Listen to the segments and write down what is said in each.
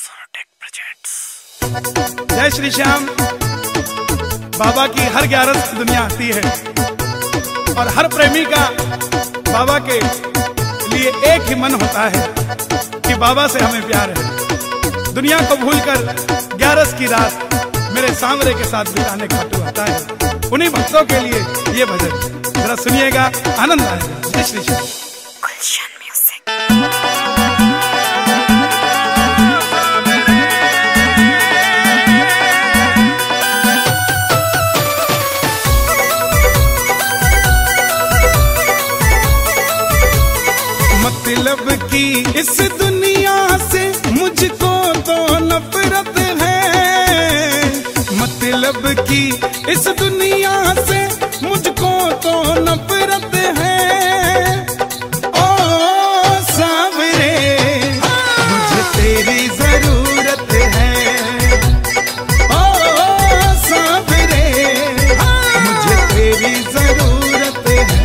Sonotek presents. जय श्री श्याम। बाबा की हर 11 दुनिया आती है और हर प्रेमी का बाबा के लिए एक ही मन होता है कि बाबा से हमें प्यार है। दुनिया को भूलकर 11 की रात मेरे सांवरे के साथ बिताने का खाटू आता है। उन्हीं भक्तों के लिए ये भजन जरा सुनिएगा, आनंद आएगा। जय श्री श्याम। मतलब की इस दुनिया से मुझको तो नफरत है, मतलब की इस दुनिया से मुझको तो नफरत है। ओ सांवरे मुझे तेरी जरूरत है, ओ सांवरे मुझे तेरी जरूरत है।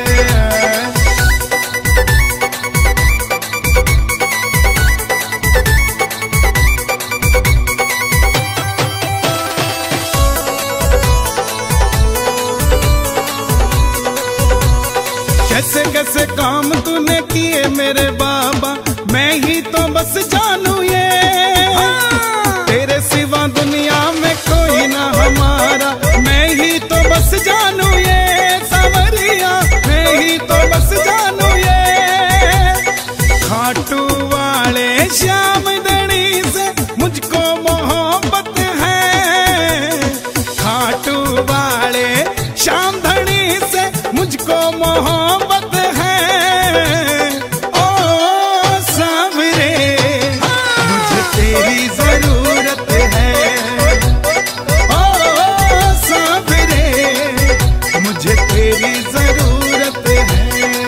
कैसे कैसे काम तूने किए मेरे बाबा, मैं ही तो बस जानू ये। तेरे सिवा दुनिया में कोई ना हमारा, मैं ही तो बस जानू ये। सांवरिया मैं ही तो बस जानू ये। खाटू वाले श्याम धनी से मुझको मोहब्बत है, खाटू वाले श्याम धनी से मुझको मोहब्बत है। ओ सांवरे मुझे तेरी जरूरत है, ओ सांवरे मुझे तेरी जरूरत है।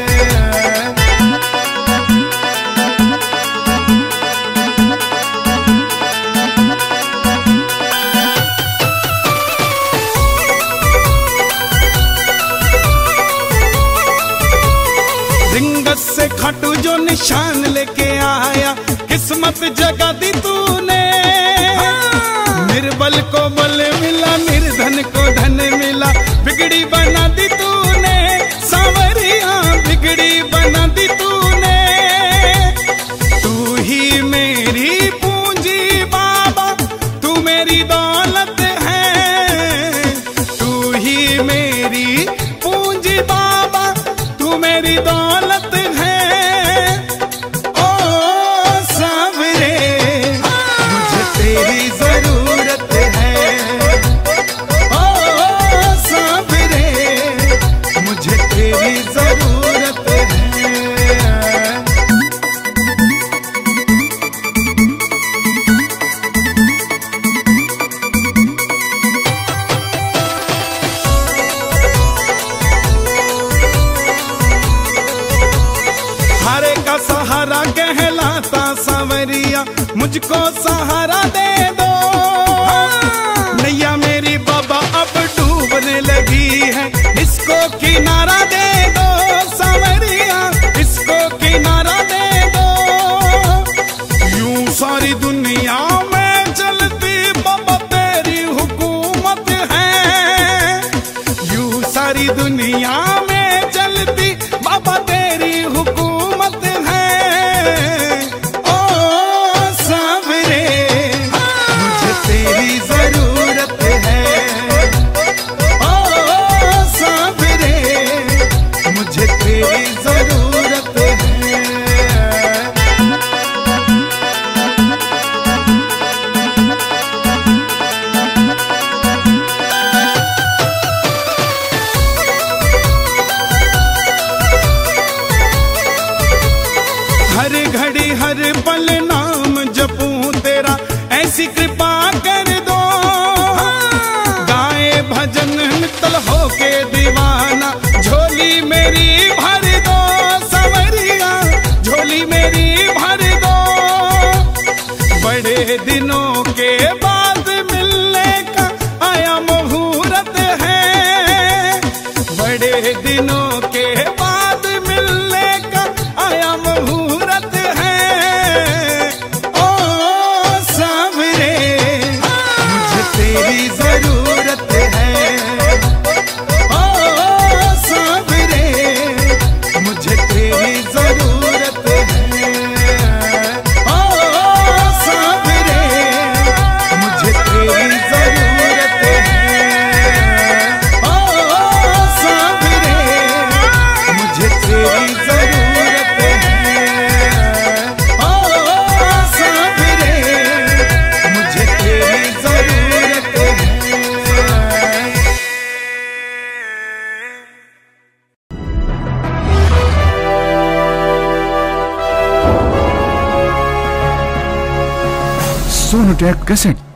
रिंगत से खाटू जो निशान लेके आया, किस्मत जगा दी तूने। निर्बल को बल मिला, निर्धन को धन मिला, बिगड़ी बना दी तूने। सांवरिया बिगड़ी बना दी तूने। तू ही मेरी पूंजी बाबा, तू मेरी दौलत है। तू ही मेरी पूंजी बाबा, तू मेरी दौलत है। ओ सांवरे मुझे तेरी जरूरत है, ओ सांवरे मुझे तेरी जरूरत है। हारे का सहारा कहलाता सांवरिया, मुझको सहारा दे दो। नैया मेरी बाबा अब डूबने लगी है, इसको किनारा दे दो। सांवरिया इसको किनारा दे दो। यूं सारी दुनिया में चलती बाबा तेरी हुकूमत है। यूं सारी दुनिया में चलती बाबा तेरी हुकूमत है। ओ सांवरे मुझे तेरी जरूरत है, ओ सांवरे मुझे तेरी जरूरत है। हर घड़ी हर पल नाम जपूं तेरा, ऐसी कृपा कर दो। गाए भजन मित्तल होके दीवाना, झोली मेरी भर दो। सांवरिया झोली मेरी भर दो। बड़े दिनों के बाद मिलने का आया मुहूर्त है, बड़े दिनों के बाद मिलने का आया मुहूर्त है। ओ टैग कैसेट।